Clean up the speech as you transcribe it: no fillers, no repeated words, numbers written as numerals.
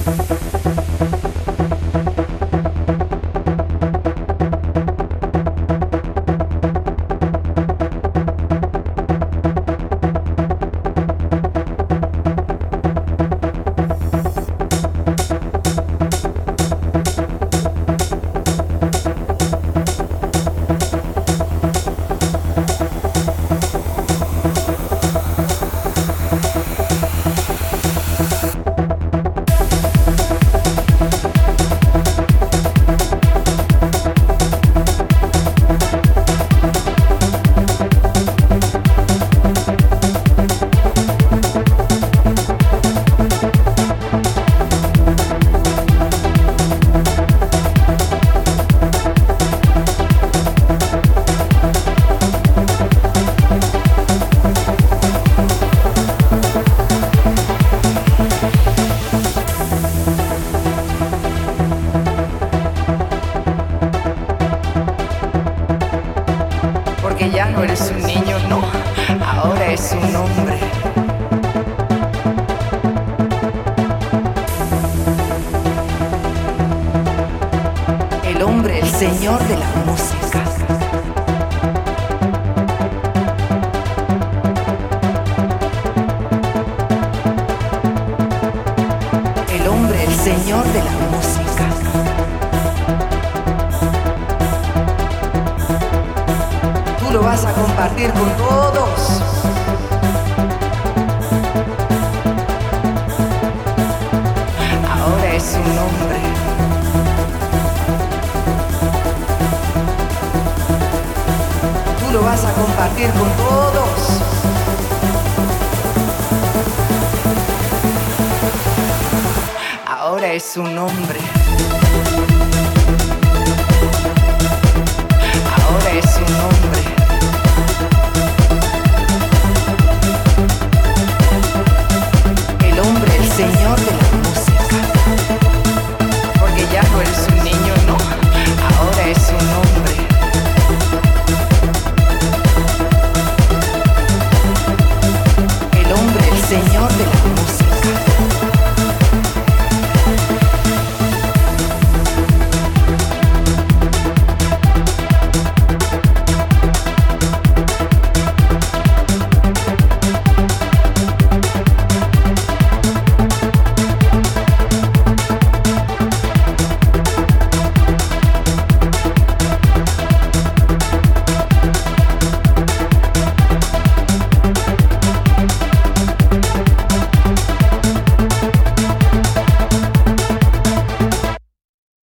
Porque ya no eres un niño, no, ahora es un hombre. El hombre, el señor de la música. El hombre, el señor de la música. Tú lo vas a compartir con todos. Ahora es un hombre. Tú lo vas a compartir con todos. Ahora es un hombre. Ahora es un hombre.